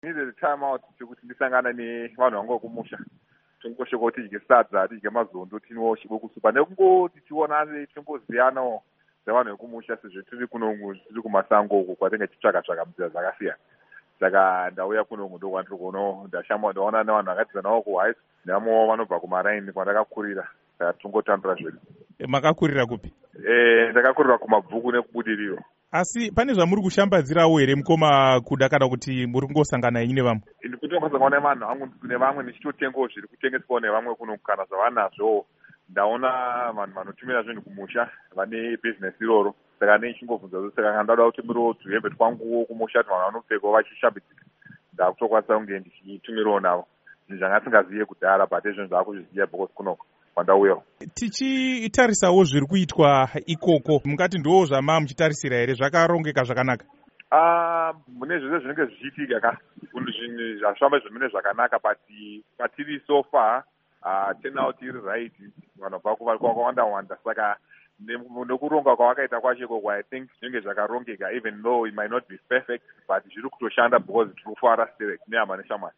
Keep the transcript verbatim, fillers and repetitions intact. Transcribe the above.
needed time out kuti ndisangana nevanhu vangu vekumusha tongosvika kuti tidye sadza tidye mazondo tiniwo chibokusupa nekungo tichiona timboziyanawo sevanhu vekumusha sezvo tiri kuno tiri kumasango uko kwatinge tichitsvaka-tsvaka munzira dzakasiyana. Saka ndauya kuno ndokwanditori kuno ndashama ndaona nevanhu vakatidzanawo kuhigh nevamwewo vanobva kumaraini kwandakakurira. Saka tongotambura zvedu. Makakurira kupi? Eh, ndakakurira kumabvuku nekubudiriro. Asi pane zvamuri kushambadzirawo here mukoma kuda kana kuti muri kungosangana inyi nevamwe? Ndikutongosangana nevanhu vangu nevamwe ndichitotengawo zviri kutengeswawo nevamwe kuno kana zvavanazvo. Ndaona vanhu vanotumira zvinhu kumusha vane bhizinesi iroro. Saka nechingovhunza kuti saka ndada kutumirawo tuhembe twanguwo kumusha vanhu vanopfekawo vachishambidzika. Ndakutokwanisa kunge ndichitumirawo navo. Zvinhu zvanga tisingazive kudhara but izvozvo ndakuzviziva because kunoko kwandauyawo. Tichitarisawo zviri kuitwa ikoko, mungati ndo zvama muchitarisira here, zvakarongeka zvakanaka? Ah, mune zvese zvinenge zvichiitika ka zvinhu zvafamba zvimene zvakanaka but patiri so far uh, turnout iri right vanhu vabva kwakawanda wanda saka nekuronga kwavakaita kwacho ikoko I think zvinenge zvakarongeka even though it might not be perfect but zviri kutoshanda because tiri kufara still tine hama neshamwari.